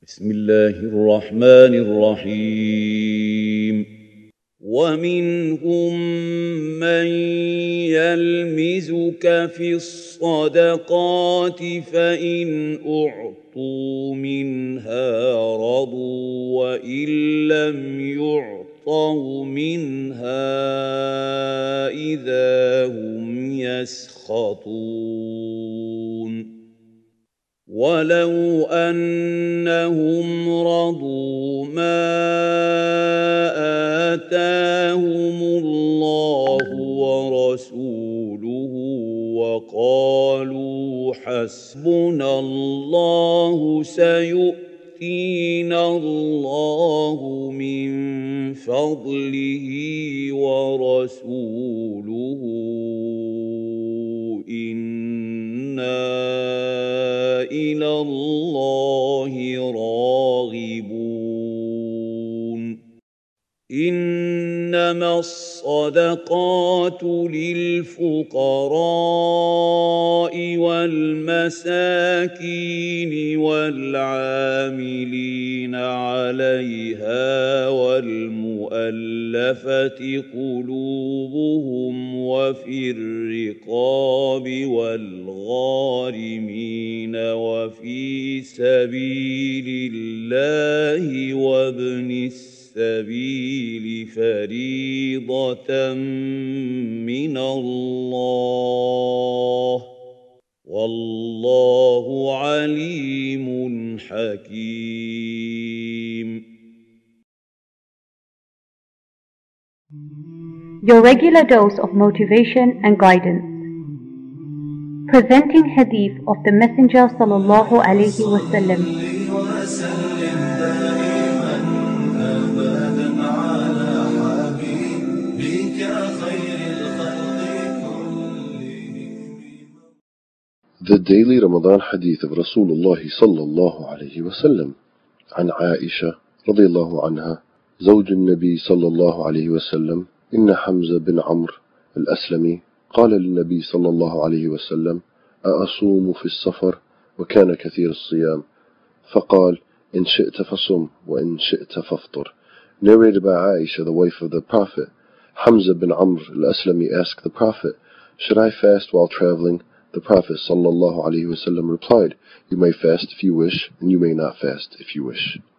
بسم الله الرحمن الرحيم ومنهم من يلمزك في الصدقات فإن أعطوا منها رضوا وإن لم يعطوا منها إذا هم يسخطون ولو أنهم رضوا ما آتاهم الله ورسوله وقالوا حسبنا الله سيؤتينا الله من فضله ورسوله إنا إلى الله راغبون إنما الصدقات للفقراء والمساكين والعاملين عليها والمؤلفة قلوبهم وفي الرقاب والغارمين وفي سبيل الله وابن السبيل فريضة من الله والله عليم حكيم. Your regular dose of motivation and guidance. Presenting hadith of the Messenger sallallahu alaihi wasallam. The daily Ramadan hadith of Rasulullah sallallahu alayhi wa sallam. عن عائشة رضي الله عنها زوج النبي صلى الله عليه وسلم إن حمزة بن عمرو الأسلمي قال للنبي صلى الله عليه وسلم أأصوم في السفر وكان كثير الصيام فقال إن شئت فصم وإن شئت فافطر. Narrated by Aisha, the wife of the Prophet. Hamza bin Amr al-Aslami asked the Prophet, should I fast while traveling? The Prophet sallallahu alaihi wasallam replied, you may fast if you wish and you may not fast if you wish.